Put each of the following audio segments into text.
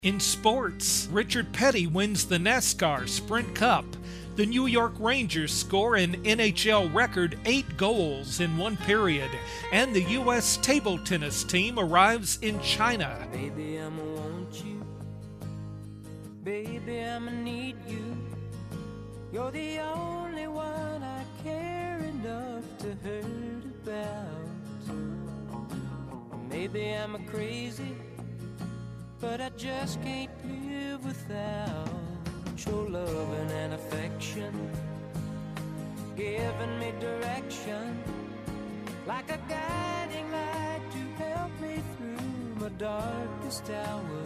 In sports, Richard Petty wins the NASCAR Sprint Cup. The New York Rangers score an NHL record 8 goals in one period, and the U.S. table tennis team arrives in China. Baby, I'ma want you. Baby, I'ma need you. You're the only one I care enough to hurt about. Maybe I'm a crazy, but I just can't live without your loving and affection, giving me direction, like a guiding light to help me through my darkest hour.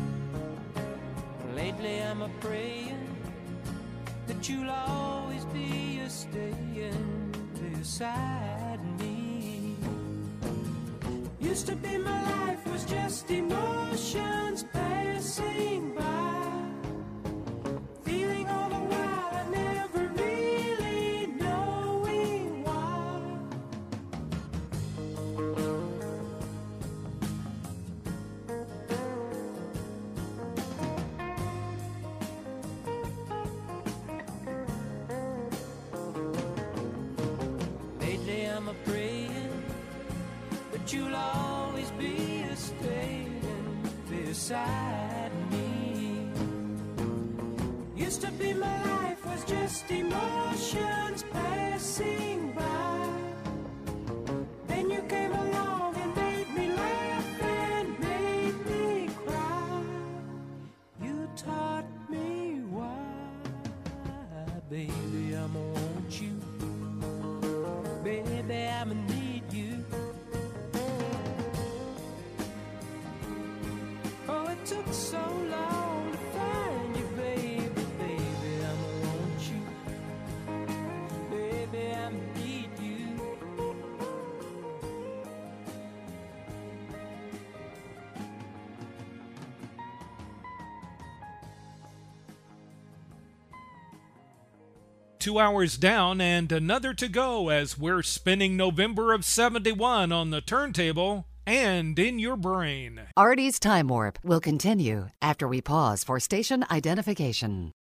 Lately I'm a praying that you'll always be a staying beside me. Used to be my life was just emotions passing by, feeling all the while I never really knowing why. Lately I'm a praying that you'll always be a staying beside me. Used to be my life was just emotions passing by. Then you came along and made me laugh and made me cry. You taught me why. Baby, I'ma want you. Baby, I'ma need you. Oh, it took so long to find you, baby, baby, I'ma want you. Baby, I'ma need you. Two hours down and another to go as we're spinning November of 71 on the turntable and in your brain. Artie's Time Warp will continue after we pause for station identification.